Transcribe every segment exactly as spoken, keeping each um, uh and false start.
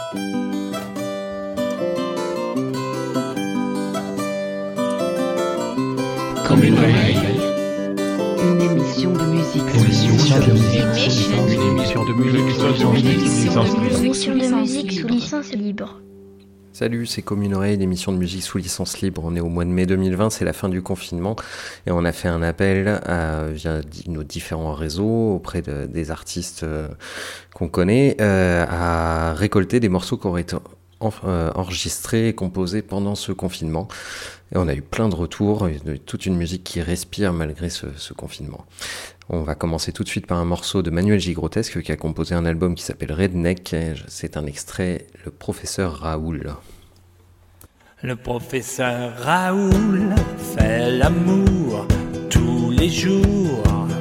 Comme une oreille. Une émission de musique. Une émission de musique. Une émission de musique. Une émission de musique sous licence libre. Salut, c'est Comme une oreille, l'émission de musique sous licence libre. On est au mois de mai deux mille vingt, c'est la fin du confinement et on a fait un appel à, via nos différents réseaux auprès de, des artistes euh, qu'on connaît euh, à récolter des morceaux qui auraient été en, euh, enregistrés et composés pendant ce confinement. Et on a eu plein de retours, toute une musique qui respire malgré ce, ce confinement. On va commencer tout de suite par un morceau de Manuel J. Grotesque qui a composé un album qui s'appelle Redneck. C'est un extrait, Le professeur Raoul. Le professeur Raoul fait l'amour tous les jours.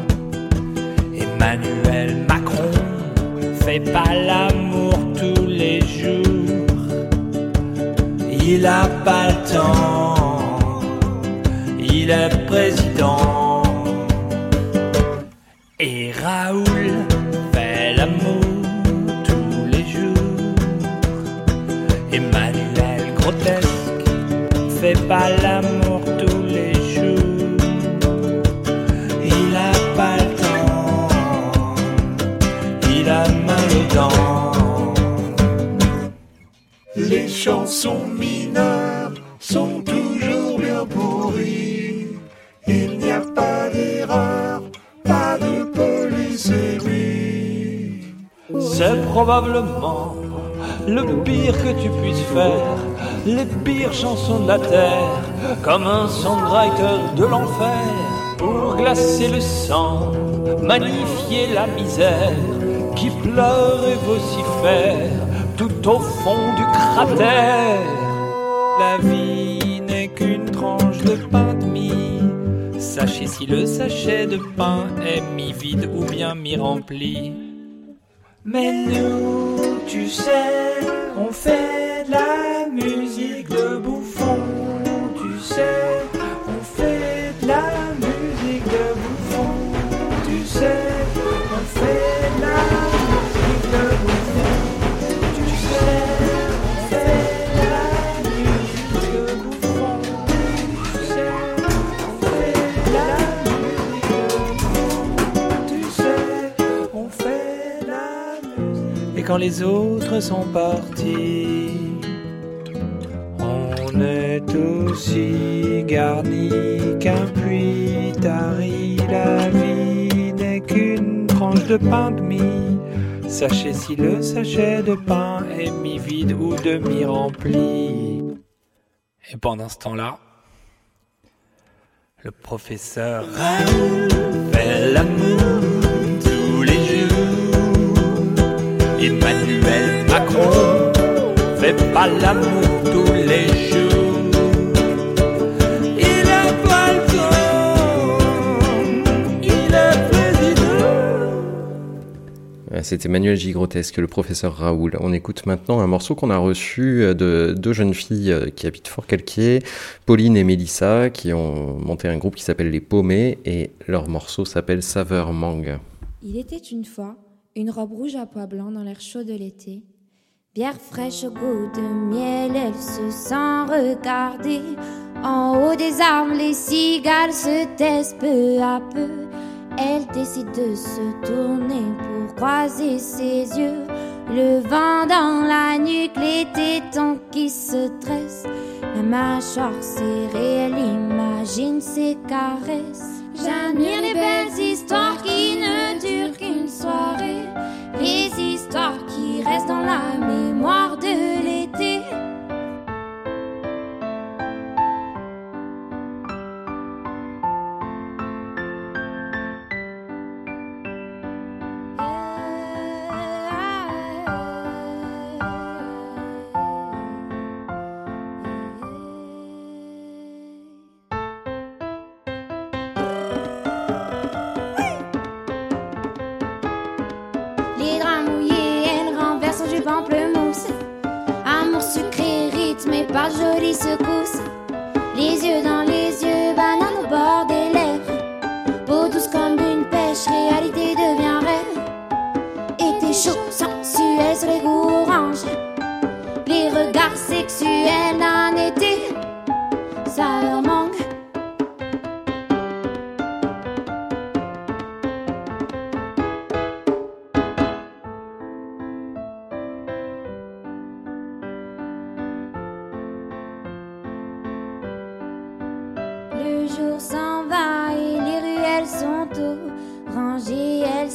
Emmanuel Macron fait pas l'amour tous les jours. Il a pas le temps, il est président. Et Raoul fait l'amour tous les jours. Emmanuel Grotesque fait pas l'amour tous les jours. Il a pas le temps, il a mal aux dents. Les chansons mineures sont toujours bien pourries. Il n'y a pas d'erreur, pas de polysémie. C'est probablement le pire que tu puisses faire. Les pires chansons de la terre, comme un songwriter de l'enfer. Pour glacer le sang, magnifier la misère, qui pleure et vocifère tout au fond du cratère. La vie n'est qu'une tranche de pain de mie. Sachez si le sachet de pain est mi-vide ou bien mi-rempli. Mais nous, tu sais, on fait de la musique de bouffon. Tu sais, on fait de la musique de bouffon. Tu sais, on fait de la musique de bouffon. Tu sais, on fait de la musique de bouffon. Tu sais, on fait de la musique de bouffon. Tu sais, on fait de la musique. Et quand les autres sont partis, on est aussi garni qu'un puits tari. La vie n'est qu'une tranche de pain de mie. Sachez si le sachet de pain est mi-vide ou demi-rempli. Et pendant ce temps-là, le professeur Raoul fait l'amour tous les jours. Emmanuel Macron fait pas l'amour tous les jours. Il a pas le temps, il est président. C'était Manuel J. Grotesque, le professeur Raoul. On écoute maintenant un morceau qu'on a reçu de deux jeunes filles qui habitent Fort-Calquier, Pauline et Mélissa, qui ont monté un groupe qui s'appelle Les Paumés, et leur morceau s'appelle Saveur Mangue. Il était une fois une robe rouge à pois blancs dans l'air chaud de l'été. Bière fraîche au goût de miel, elle se sent regarder. En haut des arbres, les cigales se taisent peu à peu. Elle décide de se tourner pour croiser ses yeux. Le vent dans la nuque, les tétons qui se dressent. La mâchoire serrée, elle imagine ses caresses. J'admire les belles histoires qui ne durent qu'une soirée. Les histoires qui restent dans la mémoire de l'été. Pamplemousse, amour sucré rythmé par jolies secousses. Les yeux dans les yeux, banane au bord des lèvres. Peau douce comme une pêche, réalité devient rêve. Été chaud, sensuel sur les goûts oranges.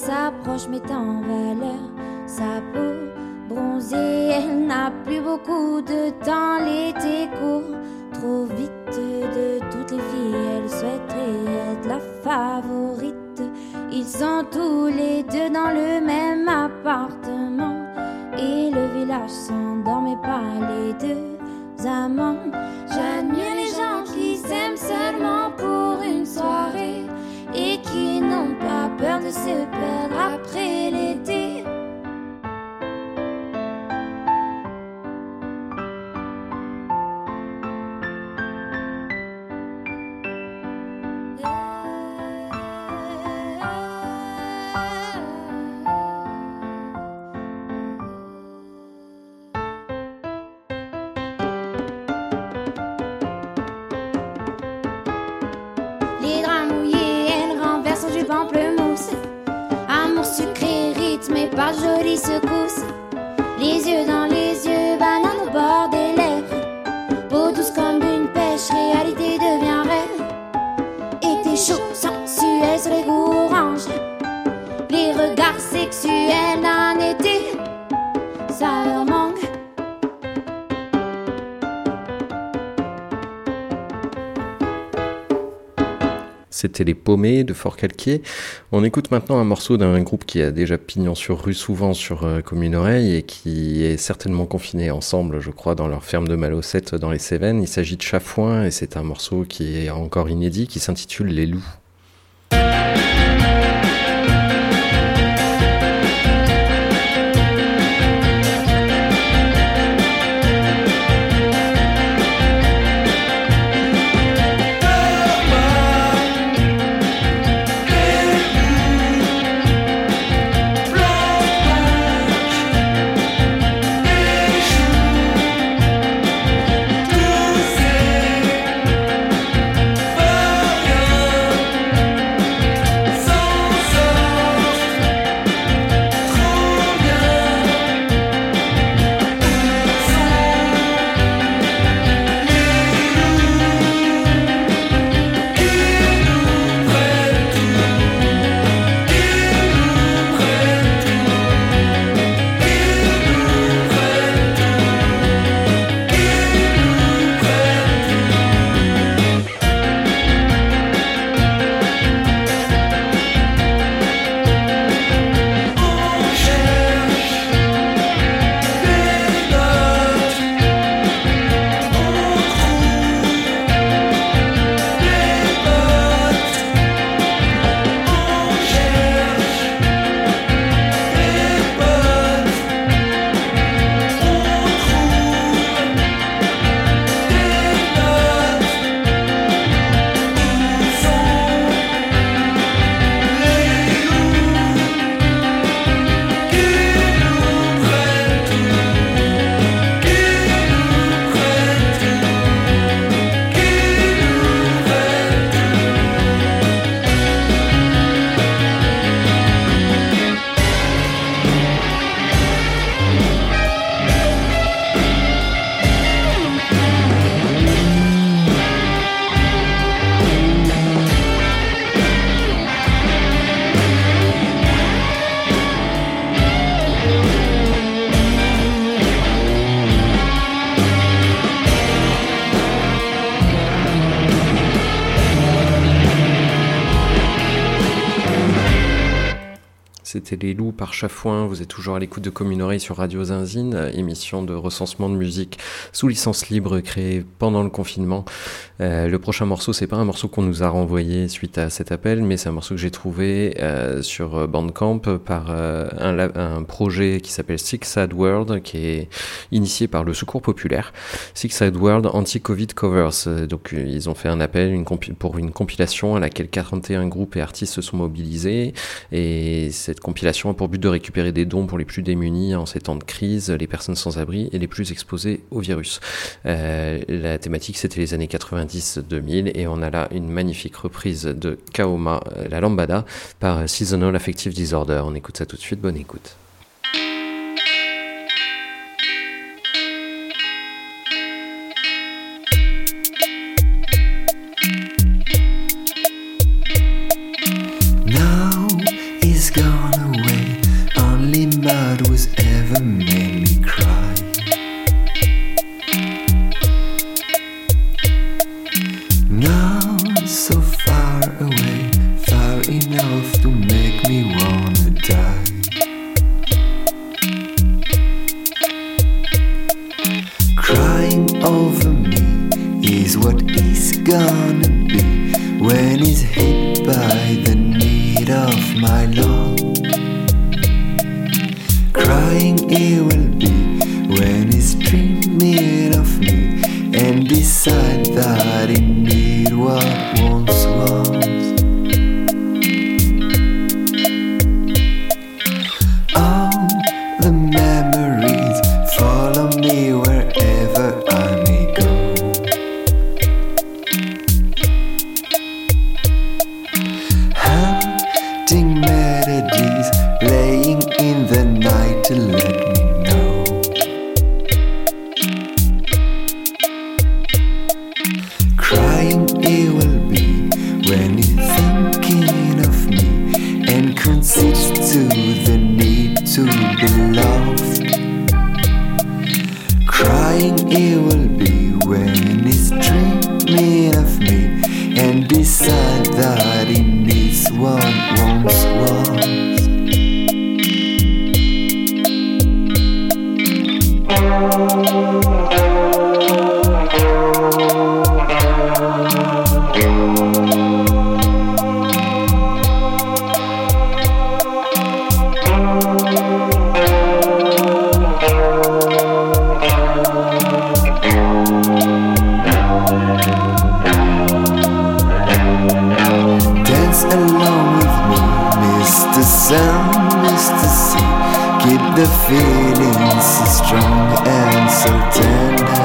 s'approche, met en valeur sa peau bronzée. Elle n'a plus beaucoup de temps, l'été court trop vite. De toutes les filles, elle souhaiterait être la favorite. Ils sont tous les deux dans le même appartement et le village s'endort, mais pas les deux amants. J'admire les gens qui s'aiment seulement pour une soirée et qui n'ont pas peur de se perdre après l'été. Les draps mouillés, elle renverse son jus pamplemousse. Amour sucré, rythme et pas jolie secousse. Les yeux dans les yeux, banane au bord des lèvres. Peau douce comme une pêche, réalité devient rêve. Été chaud, sensuel sur les goûts oranges. Les regards sexuels d'un été, ça leur manque. C'était Les Paumés de Fort-Calquier. On écoute maintenant un morceau d'un groupe qui a déjà pignon sur rue souvent sur euh, Commune Oreille et qui est certainement confiné ensemble, je crois, dans leur ferme de Malocette dans les Cévennes. Il s'agit de Chafouin et c'est un morceau qui est encore inédit qui s'intitule Les Loups. C'était Les Loups par Chafouin. Vous êtes toujours à l'écoute de Commune Oreille sur Radio Zinzine, émission de recensement de musique sous licence libre créée pendant le confinement. Euh, le prochain morceau, c'est pas un morceau qu'on nous a renvoyé suite à cet appel, mais c'est un morceau que j'ai trouvé euh, sur Bandcamp par euh, un, un projet qui s'appelle Sick Sad World, qui est initié par le Secours Populaire. Sick Sad World Anti-Covid Covers. Donc ils ont fait un appel une compi- pour une compilation à laquelle quarante et un groupes et artistes se sont mobilisés, et cette compilation a pour but de récupérer des dons pour les plus démunis en ces temps de crise, les personnes sans abri et les plus exposées au virus. Euh, la thématique, c'était les années quatre-vingt-dix deux mille, et on a là une magnifique reprise de Kaoma, la lambada, par Seasonal Affective Disorder. On écoute ça tout de suite, bonne écoute. Now is gone. enough to make me wanna die. Crying over me is what he's gonna be when he's hit by the need of my love. Crying he will be when he's dreaming of me and decide that he need what once was. All the memories follow me wherever I may go. Haunting melodies playing in the night to let me know. Crying he will be when he's thinking of me and concedes to the need to be loved. Crying he will be when he's dreaming of me and decide that he needs what once was. Dance along with me, Mister Sound, Mister C. Keep the feelings so strong and so tender.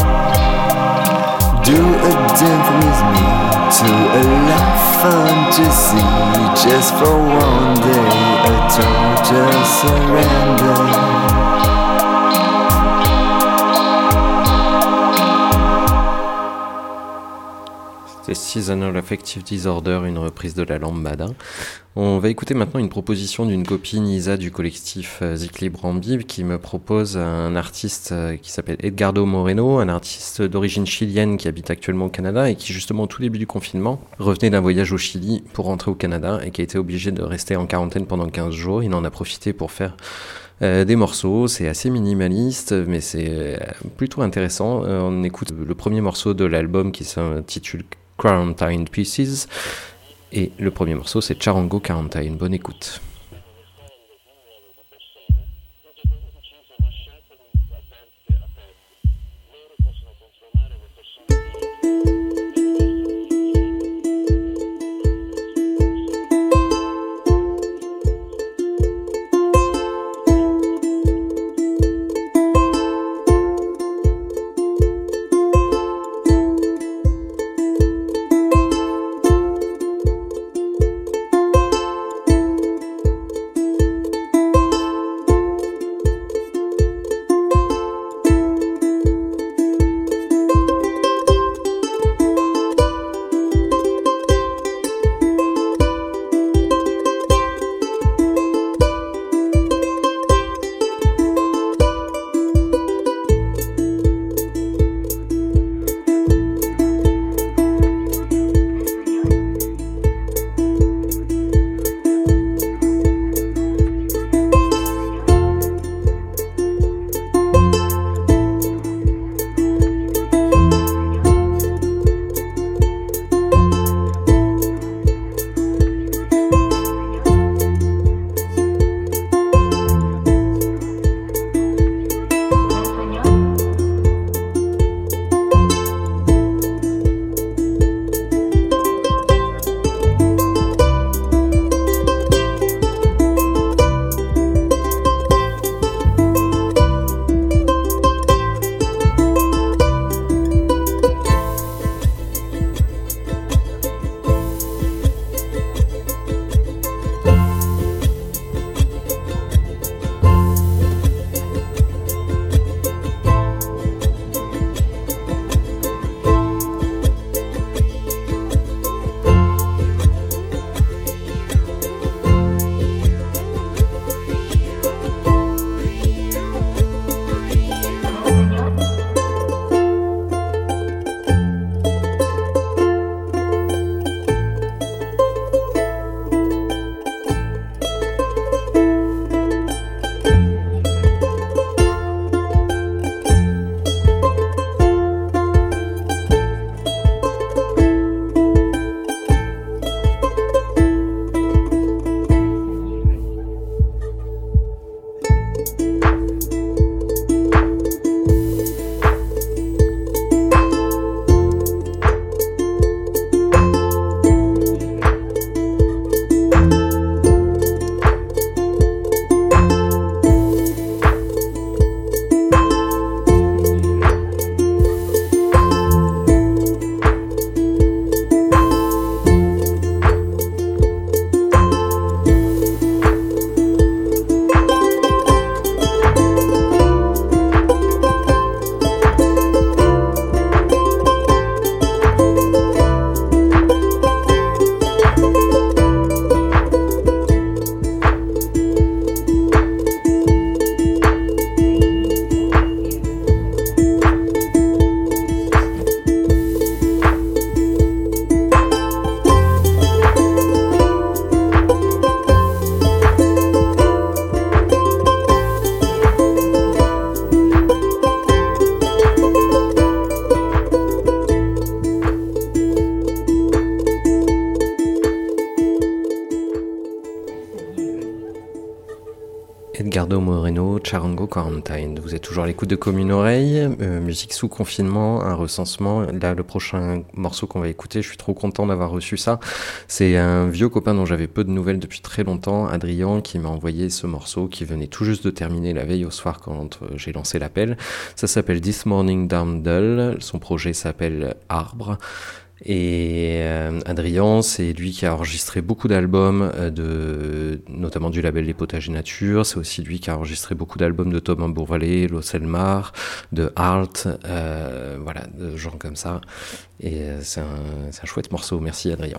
Do a dance with me to allow fantasy. Just for one day, a total surrender. C'était Seasonal Affective Disorder, une reprise de la lambada. On va écouter maintenant une proposition d'une copine, Isa, du collectif euh, Zikli Brambib, qui me propose un artiste euh, qui s'appelle Edgardo Moreno, un artiste d'origine chilienne qui habite actuellement au Canada et qui, justement, au tout début du confinement, revenait d'un voyage au Chili pour rentrer au Canada et qui a été obligé de rester en quarantaine pendant quinze jours. Il en a profité pour faire Euh, des morceaux. C'est assez minimaliste, mais c'est euh, plutôt intéressant. Euh, on écoute le premier morceau de l'album qui s'intitule Quarantine Pieces, et le premier morceau c'est Charango Quarantine. Bonne écoute. Edgardo Moreno, Charango Quarantine. Vous êtes toujours à l'écoute de Comme une oreille, euh, musique sous confinement, un recensement. Là, le prochain morceau qu'on va écouter, je suis trop content d'avoir reçu ça. C'est un vieux copain dont j'avais peu de nouvelles depuis très longtemps, Adrien, qui m'a envoyé ce morceau qui venait tout juste de terminer la veille au soir quand euh, j'ai lancé l'appel. Ça s'appelle This Morning Down Dull. Son projet s'appelle Arbre. Et euh, Adrien, c'est lui qui a enregistré beaucoup d'albums, euh, de, notamment du label Les Potagers Nature. C'est aussi lui qui a enregistré beaucoup d'albums de Thomas Bourvalet, Loselmar, de Art, euh, voilà, de gens comme ça. Et euh, c'est, un, c'est un chouette morceau. Merci Adrien.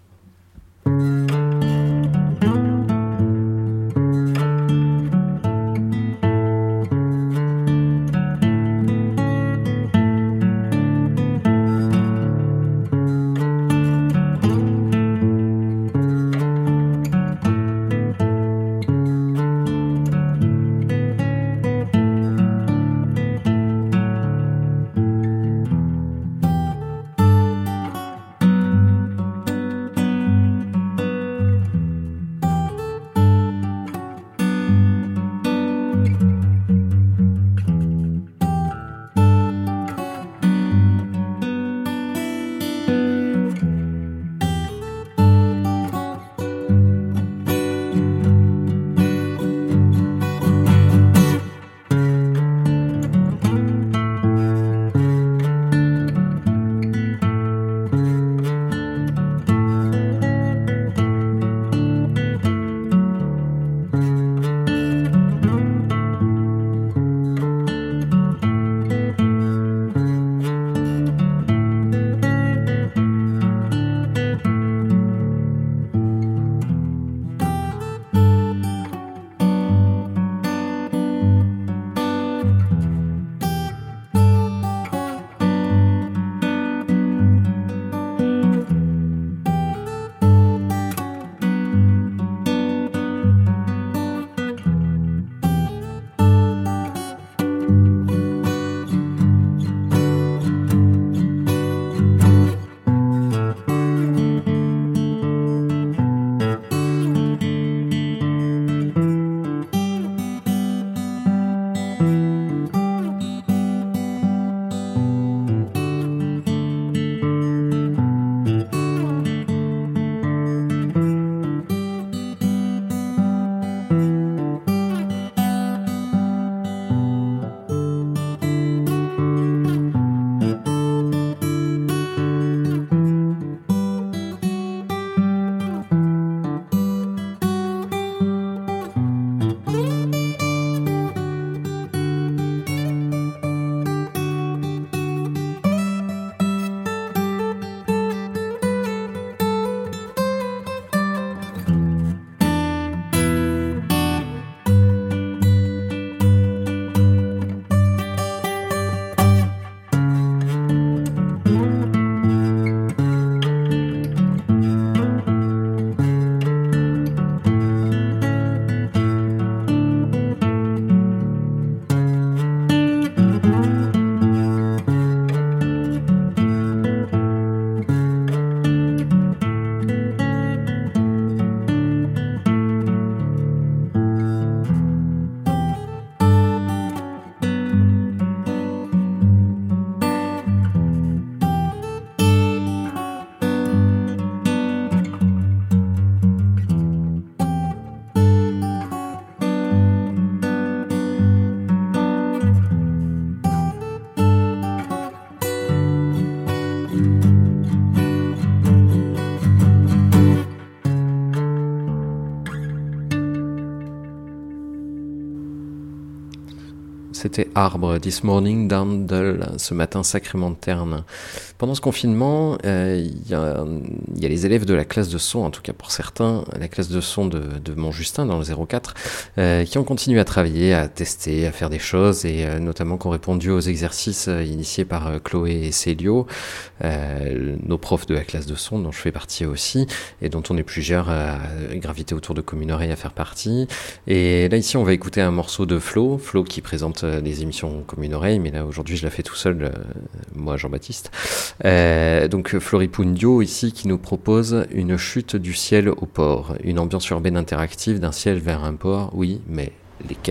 C'était Arbre, This Morning Down Dull, ce matin sacrément terne. Pendant ce confinement, euh, il y a, il y a les élèves de la classe de son, en tout cas pour certains, la classe de son de, de Montjustin dans le zéro quatre, euh, qui ont continué à travailler, à tester, à faire des choses, et euh, notamment qui ont répondu aux exercices euh, initiés par euh, Chloé et Célio, euh, nos profs de la classe de son, dont je fais partie aussi, et dont on est plusieurs à graviter autour de Comme une oreille à faire partie. Et là, ici, on va écouter un morceau de Flo, Flo qui présente les émissions Comme une oreille, mais là, aujourd'hui, je la fais tout seul, euh, moi, Jean-Baptiste. Euh, donc, Floripundio, ici, qui nous propose une chute du ciel au port, une ambiance urbaine interactive d'un ciel vers un port, oui, mais Lesquels ?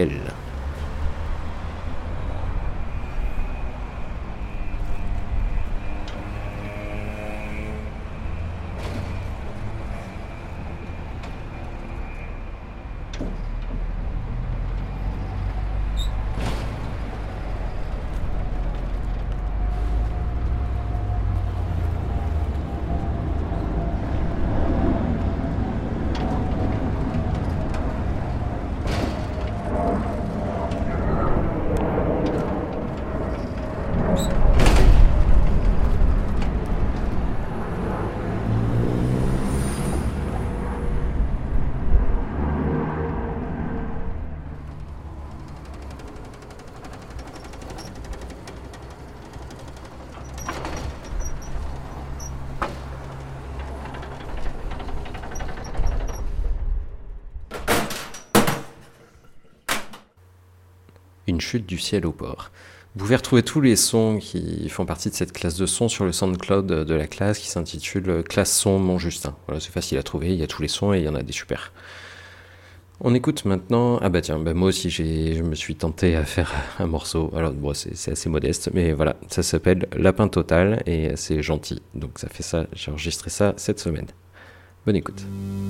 Une chute du ciel au port. Vous pouvez retrouver tous les sons qui font partie de cette classe de son sur le SoundCloud de la classe qui s'intitule Classe Son Montjustin. Voilà, c'est facile à trouver, il y a tous les sons et il y en a des super. On écoute maintenant... Ah bah tiens, bah moi aussi j'ai, je me suis tenté à faire un morceau. Alors bon, c'est, c'est assez modeste, mais voilà, ça s'appelle Lapin Total et c'est gentil. Donc ça fait ça, j'ai enregistré ça cette semaine. Bonne écoute.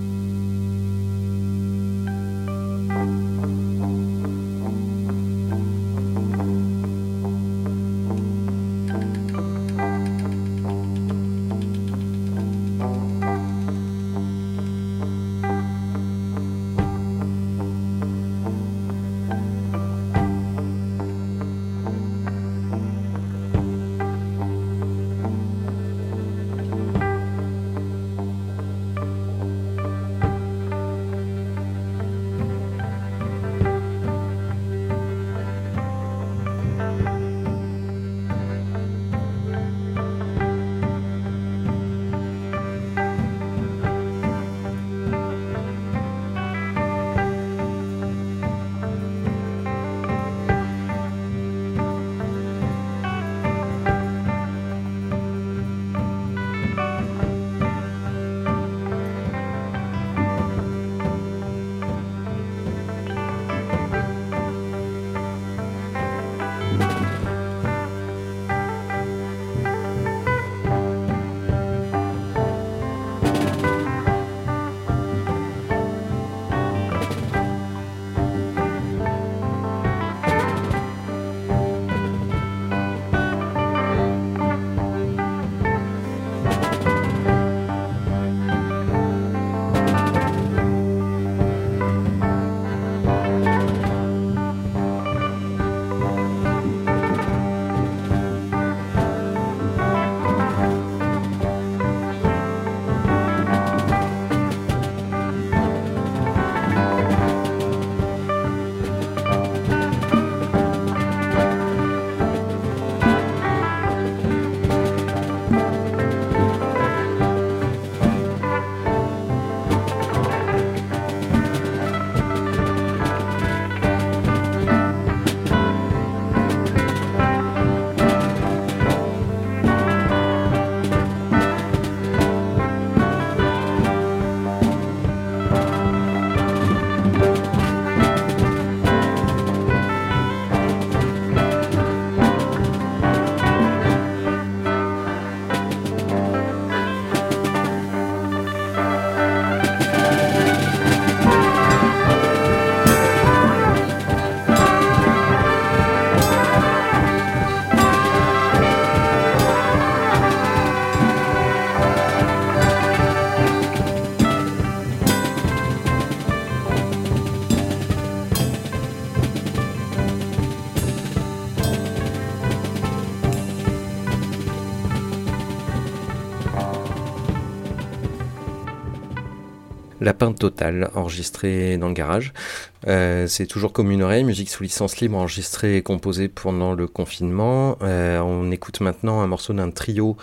Lapin Total, enregistré dans le garage. Euh, c'est toujours comme une oreille, musique sous licence libre, enregistrée et composée pendant le confinement. Euh, on écoute maintenant un morceau d'un trio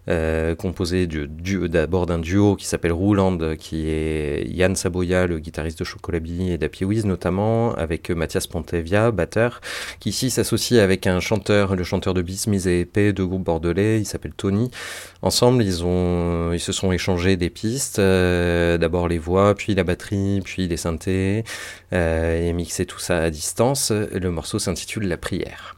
euh, composé du, du, d'abord d'un duo qui s'appelle Rouland, qui est Yann Saboya, le guitariste de Chocolabie et d'Happy Wiz notamment, avec Mathias Pontevia, batteur, qui ici s'associe avec un chanteur, le chanteur de Bis, Mise et Épée, de groupe bordelais, il s'appelle Tony. Ensemble, ils, ont, ils se sont échangés des pistes, euh, d'abord les voix, puis la batterie, puis les synthés, euh, et mixé tout ça à distance. Le morceau s'intitule La Prière.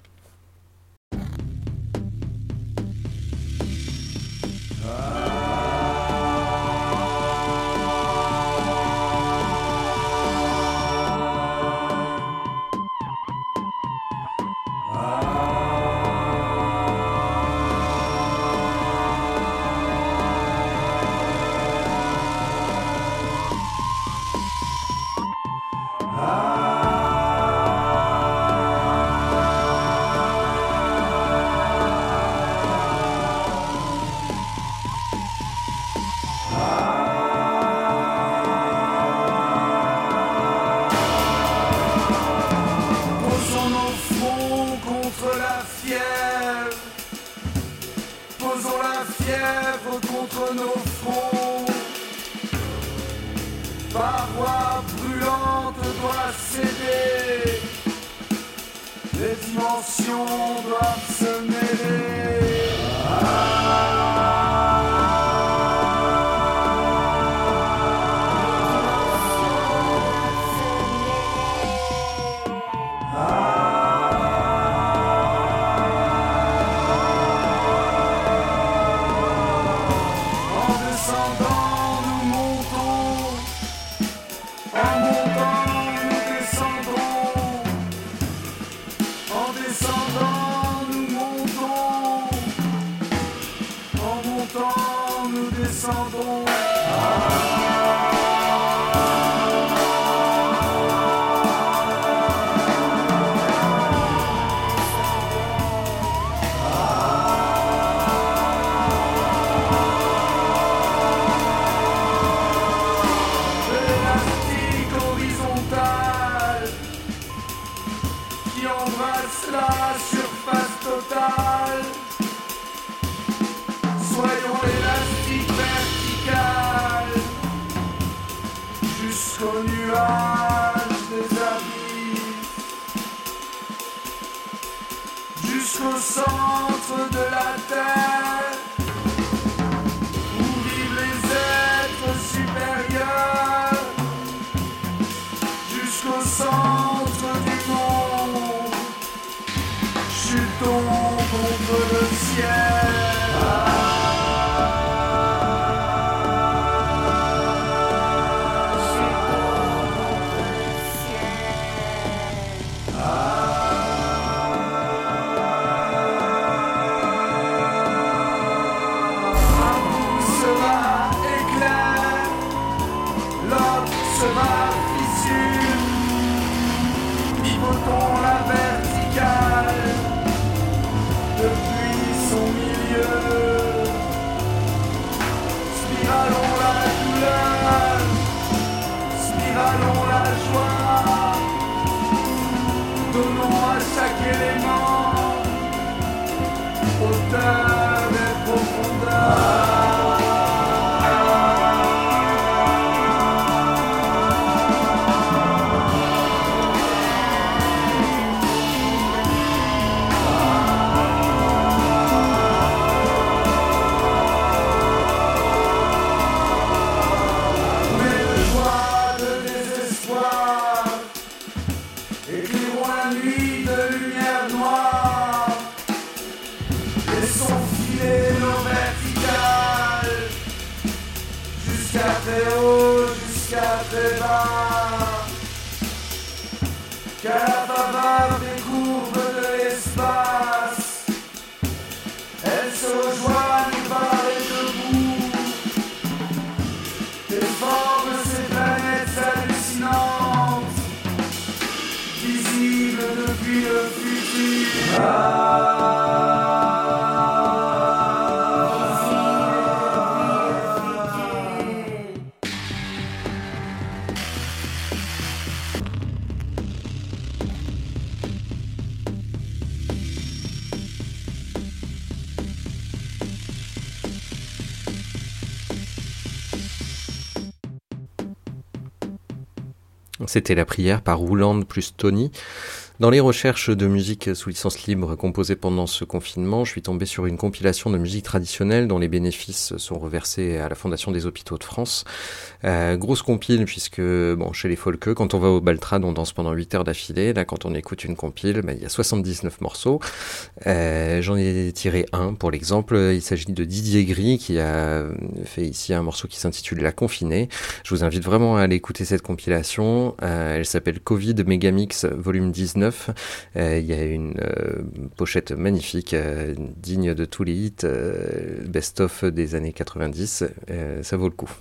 C'était La Prière par Rouland plus Tony. Dans les recherches de musique sous licence libre composées pendant ce confinement, je suis tombé sur une compilation de musique traditionnelle dont les bénéfices sont reversés à la Fondation des Hôpitaux de France. Euh, grosse compile puisque, bon, chez les folkeux, quand on va au Baltrade, on danse pendant huit heures d'affilée. Là, quand on écoute une compile, bah, il y a soixante-dix-neuf morceaux. Euh, j'en ai tiré un pour l'exemple. Il s'agit de Didier Gris qui a fait ici un morceau qui s'intitule La Confinée. Je vous invite vraiment à aller écouter cette compilation. Euh, elle s'appelle Covid Megamix volume dix-neuf. Il euh, y a une euh, pochette magnifique, euh, digne de tous les hits euh, best-of des années quatre-vingt-dix. Euh, ça vaut le coup.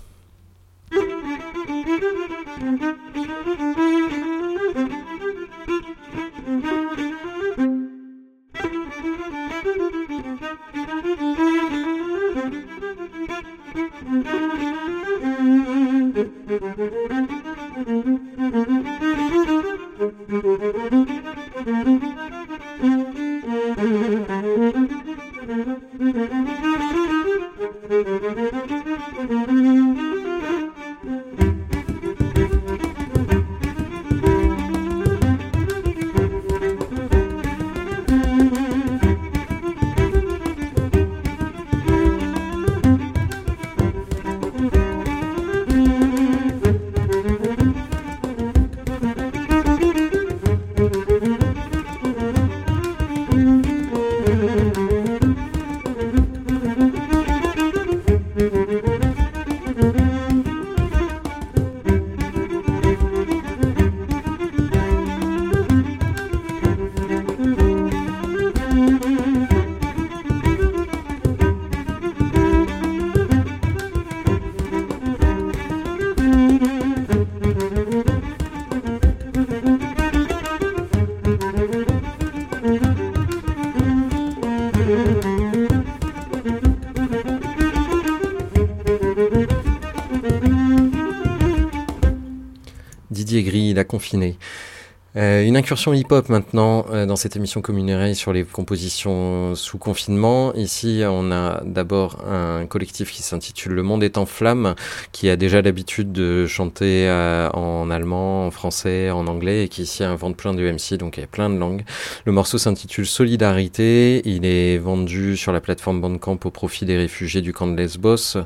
Didier Gris, La Confinée. Euh, une incursion hip-hop maintenant euh, dans cette émission Communérail sur les compositions sous confinement. Ici, on a d'abord un collectif qui s'intitule Le Monde est en flammes, qui a déjà l'habitude de chanter euh, en allemand, en français, en anglais, et qui ici invente plein de M C, donc il y a plein de langues. Le morceau s'intitule Solidarité. Il est vendu sur la plateforme Bandcamp au profit des réfugiés du camp de Lesbos.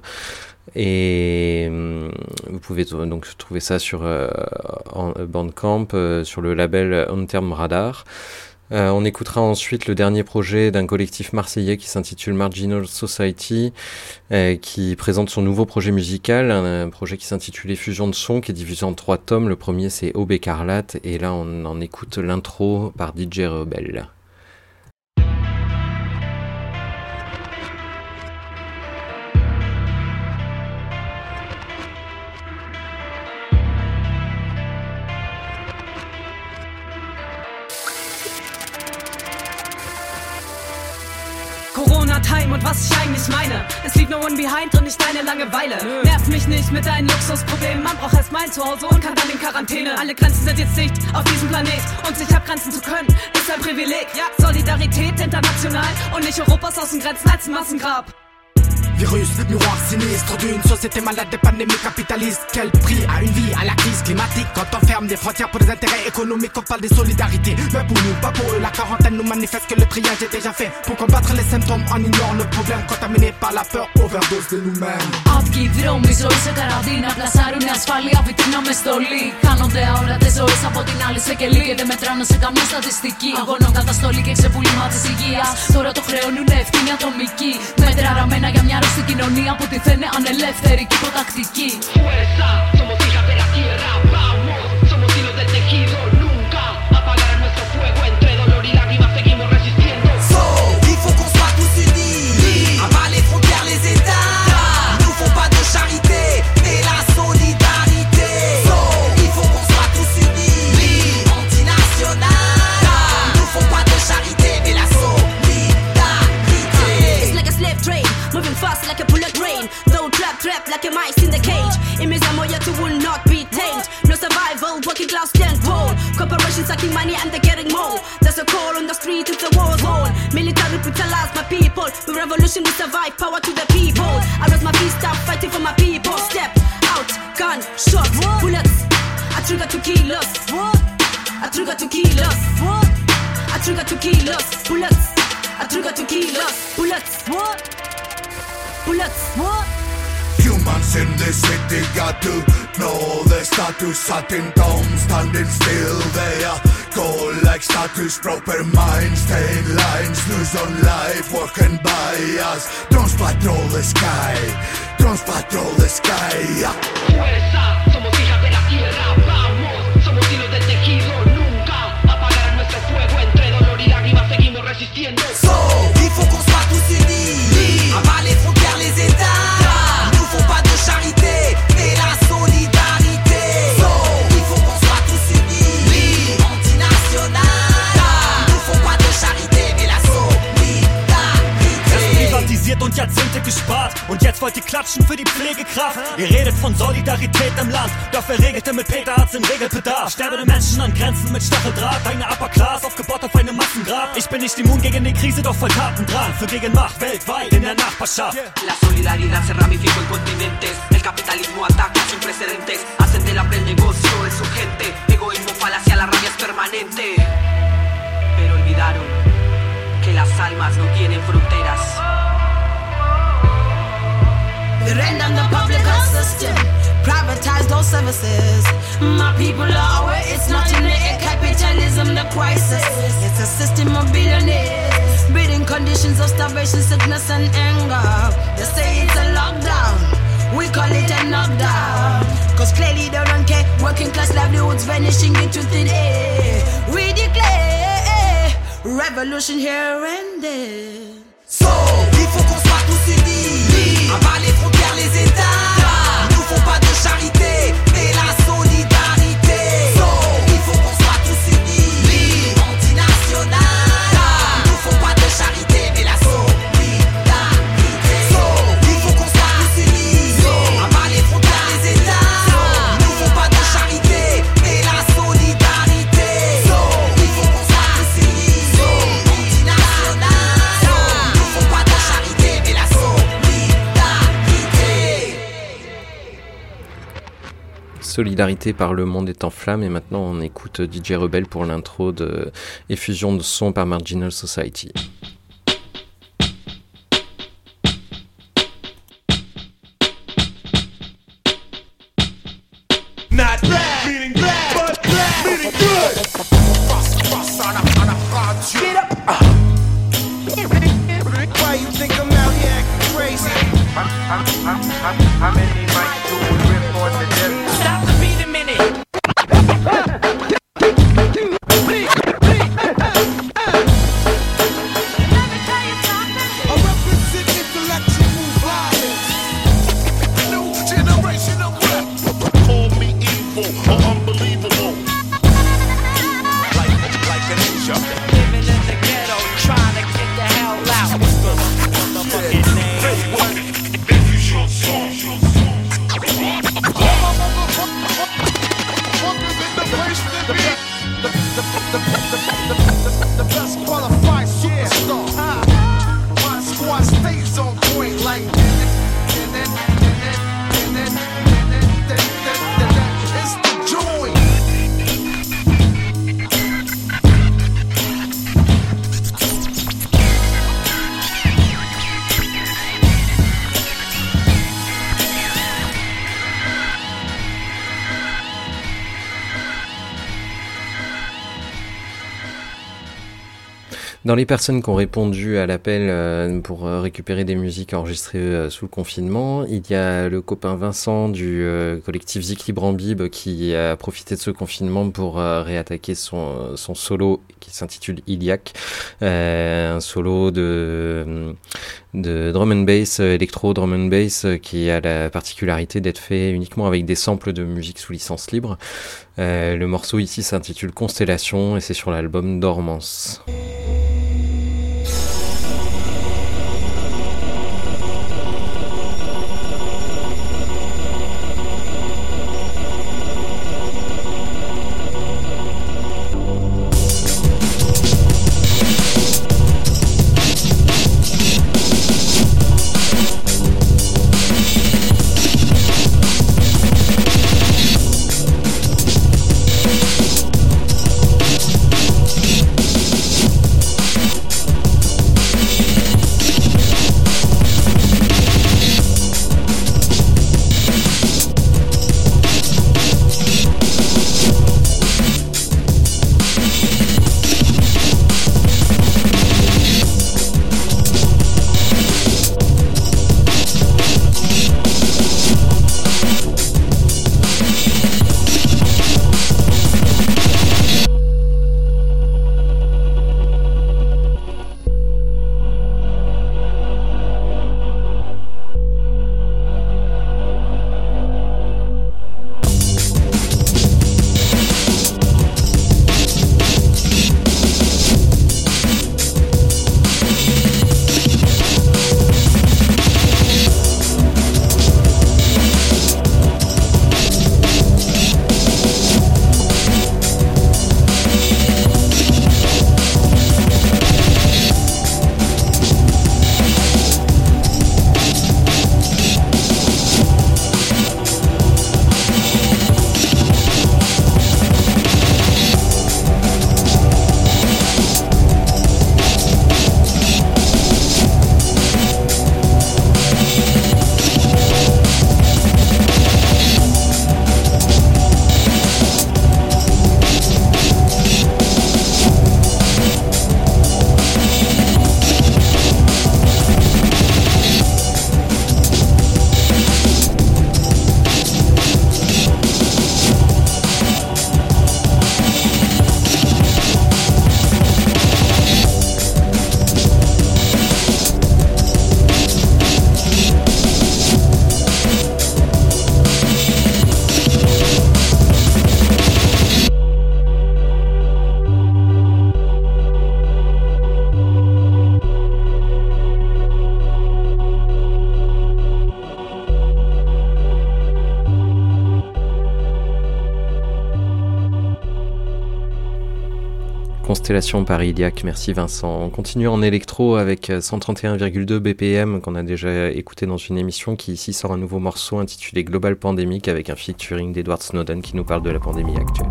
Et euh, vous pouvez t- donc trouver ça sur euh, en, Bandcamp, euh, sur le label On Term Radar. Euh, on écoutera ensuite le dernier projet d'un collectif marseillais qui s'intitule Marginal Society, euh, qui présente son nouveau projet musical, un, un projet qui s'intitule Effusion de son, qui est divisé en trois tomes. Le premier c'est Aube écarlate, et là on en écoute l'intro par D J Rebel. Time und was ich eigentlich meine. Es liegt no one behind und nicht deine Langeweile. Nö. Nerv mich nicht mit deinen Luxusproblemen. Man braucht erst mein Zuhause und kann dann in Quarantäne. Alle Grenzen sind jetzt dicht auf diesem Planet. Und sich abgrenzen zu können, ist ein Privileg. Ja. Solidarität international und nicht Europas Außengrenzen als Massengrab. Virus, miroir sinistre d'une société malade, des pandémies capitalistes. Quel prix à une vie, à la crise climatique? Quand on ferme des frontières pour des intérêts économiques, on parle des solidarités. Mais pour nous, pas pour eux, la quarantaine nous manifeste que le triage est déjà fait. Pour combattre les symptômes, on ignore le problème. Contaminé par la peur, overdose de nous-mêmes. Αυγή δρόμοι, ζωή σε καραντίνα. Πλασάρουν ασφάλεια, βιτρίνα με στολή. Κάνονται αόρατες ζωές από την άλλη σε κελί. Και δεν μετράνε σε καμία στατιστική. Αγώνων καταστολή και ξεπούλημα της υγείας. Τώρα το χρεώνουνε ευθύνη ατομική. Μέτρα ραμμένα για μια στην κοινωνία που τη θένε ανελεύθερη και υποτακτική. Fuerza, somos hijas de la tierra, vamos, somos hilos del tejido, nunca apagarán nuestro fuego, entre dolor y lágrimas seguimos resistiendo. So, il faut qu'on soit tous unis, à bas les frontières, les états, nous font pas de charité, mais la solidarité. So, il faut qu'on soit tous unis, antinational, nous font pas de charité, mais la solidarité. It's like a slave train. Moving fast like a bullet rain. Don't trap, trap like a mice in the cage. Image moyatu will not be tamed. No survival, working class stand roll. Corporations sucking money and they're getting more. There's a call on the street, it's a war zone. Military brutalize my people. The revolution will survive, power to the people. I raise my fist up, fighting for my people. Step out, gun, shots, bullets. I trigger to kill us. What? A trigger to kill us. What? A trigger to kill us. Bullets. A trigger to kill us. Bullets. What? Bullets. What? Humans in the city got to know their status. Satin toms standing still. They are cold like status. Proper minds, staying lines. Lose on life, working by us. Drones patrol the sky. Drones patrol the sky. Fuerza, somos hijas de la tierra. Vamos, somos hilos de tejido. Nunca apagarán nuestro fuego. Entre dolor y lágrimas seguimos resistiendo. So, il faut qu'on soit tous unis. Abat les frontières, les états. Pas de charité, mais la solidarité. So, il faut qu'on soit tous unis. Antinational. Nous faut pas de charité, mais la solidarité. Erst privatisiert und Jahrzehnte gespart. Und jetzt wollt ihr klatschen für die Pflegekraft. Ihr redet von Solidarität im Land. Doch wer regelte mit Peter Arzt den Regelbedarf? Sterbende Menschen an Grenzen mit Stacheldraht. Eine Upper Class aufgebaut auf einem Massengrab. Ich bin nicht immun gegen die Krise, doch voll Taten dran. Für Gegenmacht weltweit in der Nachbarschaft. La solidaridad se ramificó en continentes. El capitalismo ataca sin precedentes. Hacen del hambre el negocio de su gente. Egoísmo, falacia, la rabia es permanente. Pero olvidaron que las almas no tienen fronteras. We render the public system, privatize those services. My people are aware it's not in the capitalism, the crisis. It's a system of billionaires, breeding conditions of starvation, sickness and anger. They say it's a lockdown, we call it a knockdown. Cause clearly they don't care, working class livelihoods vanishing into thin air. We declare revolution here and there. So, il faut qu'on soit tous unis. Abat les frontières, les états. Nous faut pas de charité, mais la solidarité. So, il faut qu'on soit tous unis. Antinational. Nous faut pas de charité, mais la solidarité. So, il faut qu'on soit tous unis. Abat les frontières, les états. Nous faut pas de charité, mais la solidarité. So, il faut qu'on soit tous unis. Antinational. Solidarité par le monde est en flamme, et maintenant on écoute D J Rebel pour l'intro de Effusion de son par Marginal Society. Not bad, meaning bad, but bad, meaning good. Cross, cross on a, on a front. Get up. Why you think I'm out here acting crazy? How many might do we report the death? Stop the beat a minute. I represent intellectual violence. New generation of rap. Call me evil or unbelievable. Like, like a ninja. Living in the ghetto, trying to get the hell out. What's the motherfucking name? Hey, what? Effusion song. The, the, the, the, the, the best qualified superstar. My squad stays on point like it's the joy. Dans les personnes qui ont répondu à l'appel euh, pour euh, récupérer des musiques enregistrées euh, sous le confinement, il y a le copain Vincent du euh, collectif Zik Libre en Bib qui a profité de ce confinement pour euh, réattaquer son, son solo qui s'intitule Iliac, euh, un solo de, de drum and bass, électro drum and bass, qui a la particularité d'être fait uniquement avec des samples de musique sous licence libre. Euh, le morceau ici s'intitule Constellation et c'est sur l'album Dormance. Constellation par Iliac, merci Vincent. On continue en électro avec cent trente et un virgule deux B P M qu'on a déjà écouté dans une émission qui ici sort un nouveau morceau intitulé Global Pandemic avec un featuring d'Edward Snowden qui nous parle de la pandémie actuelle.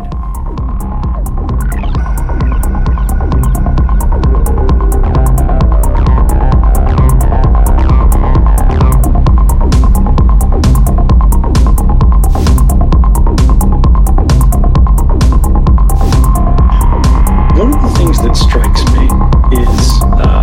That strikes me is uh,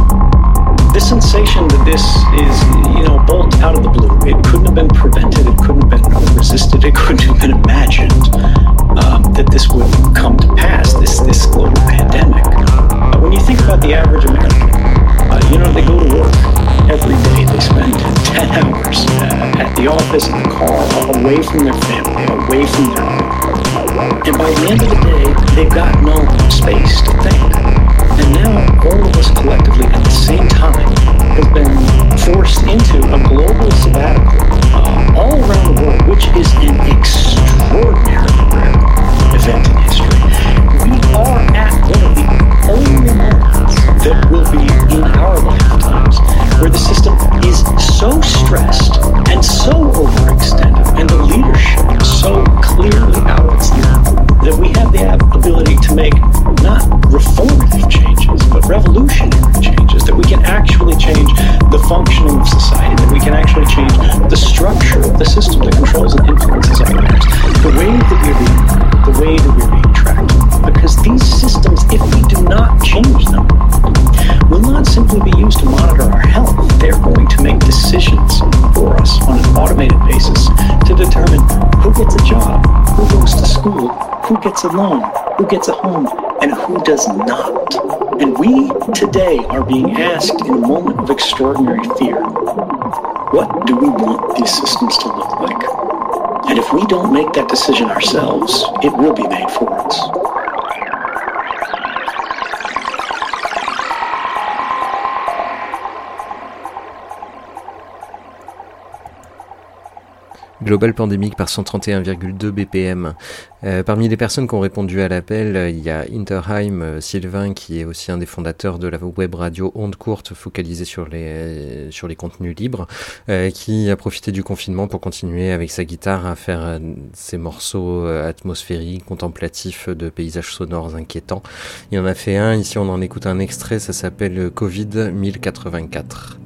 the sensation that this is, you know, bolt out of the blue. It couldn't have been prevented, it couldn't have been resisted, it couldn't have been imagined um, that this would come to pass, this, this global pandemic. Uh, when you think about the average American, uh, you know, they go to work every day, they spend ten hours uh, at the office, in the car, away from their family, away from their home. And by the end of the day, they've got no space to think. And now all of us collectively at the same time have been forced into a global sabbatical uh, all around the world, which is an extraordinarily rare event in history. We are at one of the only moments that will be in our lifetimes where the system is so stressed and so overextended and the leadership so clearly out of its league that we have the ability to make not reformative changes but revolutionary changes, that we can actually change the functioning of society, that we can actually change the structure of the system that controls and influences our lives, the way that we're being, the way that we're being tracked. Because these systems, if we do not change them, will not simply be used to monitor our health. They're going to make decisions for us on an automated basis to determine who gets a job, who goes to school, who gets a loan, who gets a home, and who does not. And we today are being asked in a moment of extraordinary fear, what do we want these systems to look like? And if we don't make that decision ourselves, it will be made for us. Global Pandemic par cent trente et un virgule deux B P M. Euh, parmi les personnes qui ont répondu à l'appel, il y a Interheim, euh, Sylvain, qui est aussi un des fondateurs de la web radio Onde Courte, focalisée sur les, euh, sur les contenus libres, euh, qui a profité du confinement pour continuer avec sa guitare à faire euh, ses morceaux euh, atmosphériques, contemplatifs, de paysages sonores inquiétants. Il en a fait un, ici on en écoute un extrait, ça s'appelle Covid mille quatre-vingt-quatre.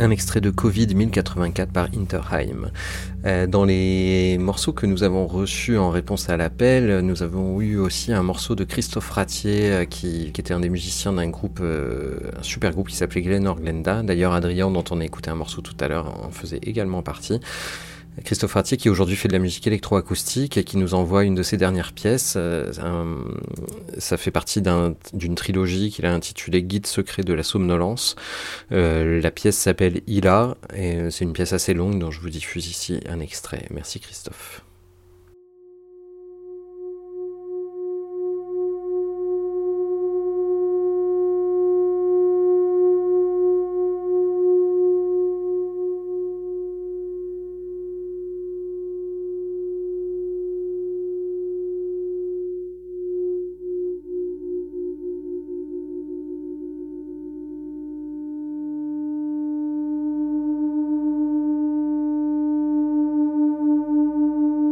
un extrait de Covid mille quatre-vingt-quatre par Interheim. Euh, dans les morceaux que nous avons reçus en réponse à l'appel, nous avons eu aussi un morceau de Christophe Ratier, euh, qui, qui était un des musiciens d'un groupe, euh, un super groupe qui s'appelait Glenor Glenda. D'ailleurs, Adrien, dont on a écouté un morceau tout à l'heure, en faisait également partie. Christophe Ratier, qui aujourd'hui fait de la musique électroacoustique et qui nous envoie une de ses dernières pièces. Euh, un, ça fait partie d'un, d'une trilogie qu'il a intitulée Guide secret de la somnolence. Euh, la pièce s'appelle Ila et c'est une pièce assez longue dont je vous diffuse ici un extrait. Merci Christophe. Thank